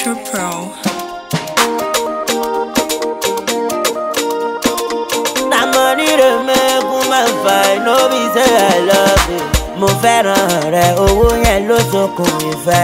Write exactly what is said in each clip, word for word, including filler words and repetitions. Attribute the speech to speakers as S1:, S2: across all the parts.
S1: Astro Pro.
S2: Na money dey make woman fight, no be say I love you. Mo fẹ́ràn rẹ, owó yẹn ló sokùn ìfẹ́.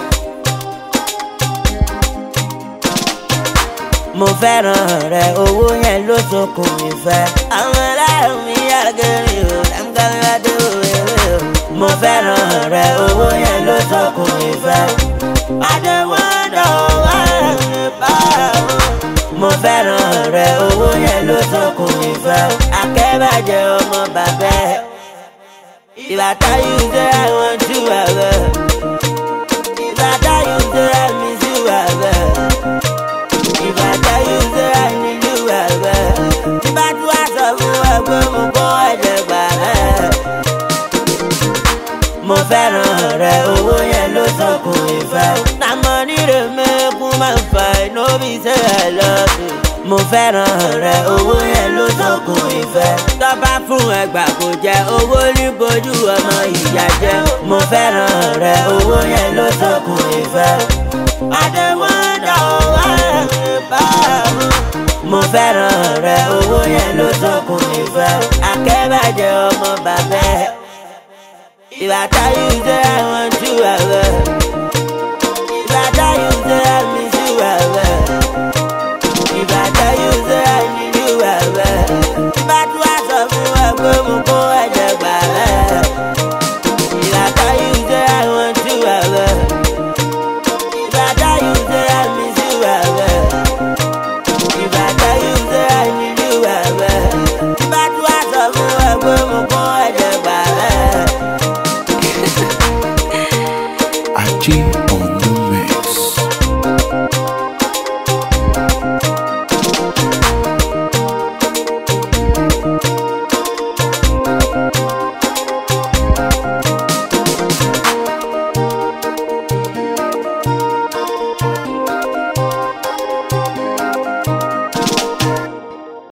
S2: Mo fẹ́ràn rẹ, owó yẹn ló sokùn ìfẹ́. Àwọn aláàrùn mi àgẹ̀rìn o, dáńgáńgádé òwe o. Mo fẹ́ràn rẹ, owó yẹn ló sokùn ìfẹ́. Adéwọ́dọ̀ wà nípa o. Mo fẹ́ràn rẹ, owó yẹn ló sokùn ìfẹ́. Akẹ́bàjẹ́ ọmọ bàbá ẹ̀. If I tell you say I want you, I will. If I tell you say I miss you, I will. If I tell you say I need you, I will. If I do ask of you, I will. Mo kọ́ ẹ̀jẹ̀ gbà rẹ̀. Mo fẹ́ràn rẹ, owó yẹn ló sokùn ìfẹ́. Na money dey make woman fight, no be say I love you. Mo fẹ́ràn rẹ, owó yẹn ló sokùn ìfẹ́. Tọ́ba fún ẹgbà kò jẹ́ owó ní bojú ọmọ ìyá jẹ́. Mo fẹ́ràn rẹ, owó yẹn ló sokùn ìfẹ́. Adéwọ́dọ̀ wà nípa o. Mo fẹ́ràn rẹ, owó yẹn ló sokùn ìfẹ́. Akẹ́bàjẹ́ ọmọ bàbá ẹ̀. If I tell you say I want you, I will. If I tell you say I miss you, I will. If I tell you say I need you, I will. If I do ask of you, I will. Mo kọ́ ẹ̀jẹ̀ gbà rẹ̀. If I tell you say I want you, I will. If I tell you say I miss you, I will. If I tell you say I need you, I will. If I do ask of you, I will. Mo kọ́ ẹ̀jẹ̀ gbà rẹ̀.
S3: Achi.